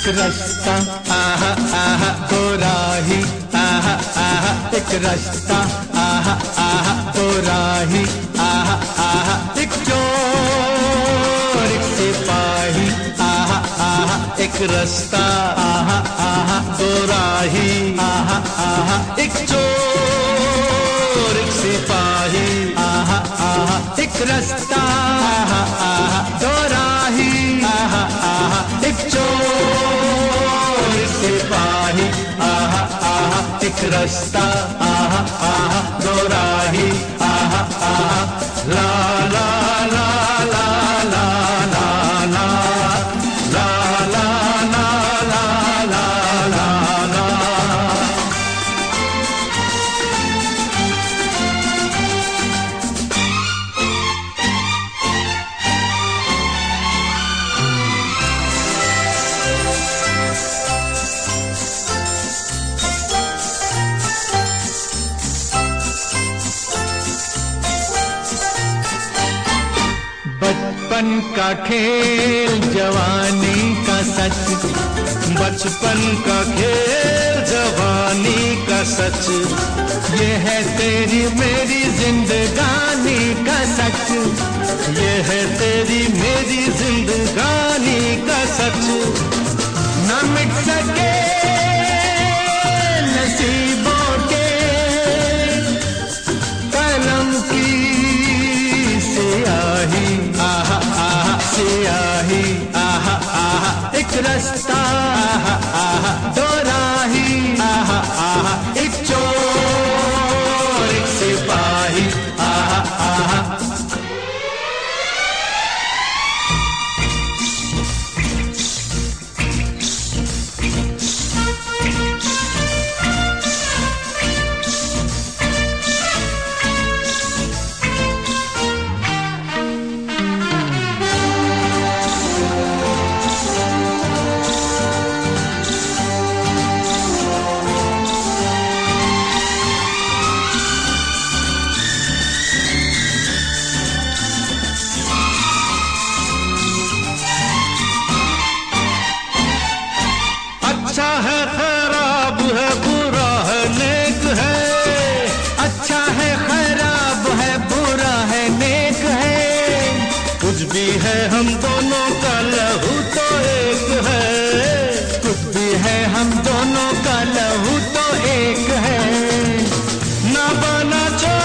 रास्ता आहा आहा दो राही आहा आहा एक रास्ता आहा आहा दो राही आहा आहा एक चोर एक सिपाही आहा आहा एक रास्ता आहा आहा दो राही आहा आहा एक चोर एक सिपाही आहा आहा एक रास्ता आहा आहा दो राही आहा आहा एक चोर एक सिपाही आहा आहा एक रास्ता आहा आहा दो राही आहा आहा ला ला ला ला ला ला ला ला ला ला ला ला ला। बचपन का खेल जवानी का सच, बचपन का खेल जवानी का सच, ये है तेरी मेरी जिंदगानी का सच, ये है तेरी मेरी जिंदगानी का सच। न मिट सके नसीबों के कलम की सियाही आहा आहा सियाही आहा आहा एक रास्ता आहा आहा दो राही आहा आहा एक चोर एक सिपाही आहा आहा। अच्छा है खराब है बुरा है नेक है, अच्छा है खराब है बुरा है नेक है, कुछ भी है हम दोनों का लहू तो एक है, कुछ भी है हम दोनों का लहू तो एक है। ना बना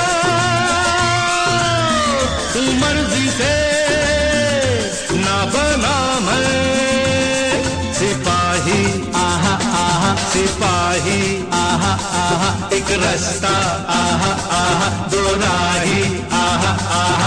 तू मर्जी से ना बना मैं सिपाही आहा आहा सिपाही आहा आहा एक रास्ता आहा आहा दो राही आहा आहा।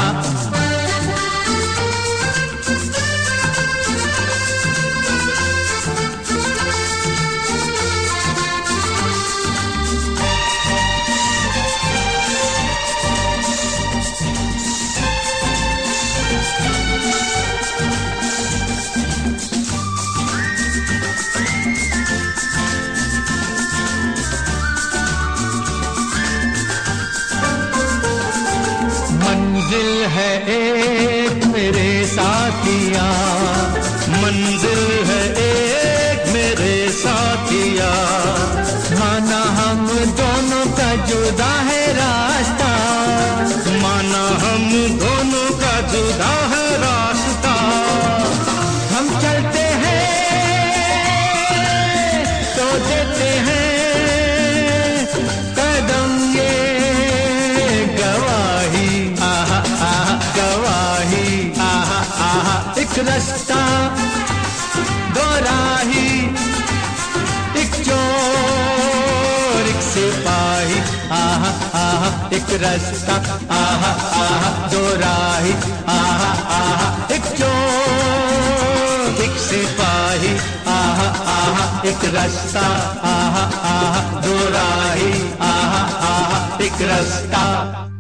मंजिल है एक मेरे साथिया, मंजिल है एक मेरे साथिया, माना हम दोनों का जुदा है रास्ता, माना हम दोनों का जुदा है रास्ता। हम चलते हैं तो देते हैं कदम ये गवाही आहा आहा गवाही आहा आहा एक रास्ता दो राही एक चोर एक सिपाही आहा आहा एक रास्ता आहा आहा दो राही आहा आहा एक चोर एक सिपाही आहा आहा एक रास्ता आहा आहा दो राही आहा आहा एक रास्ता।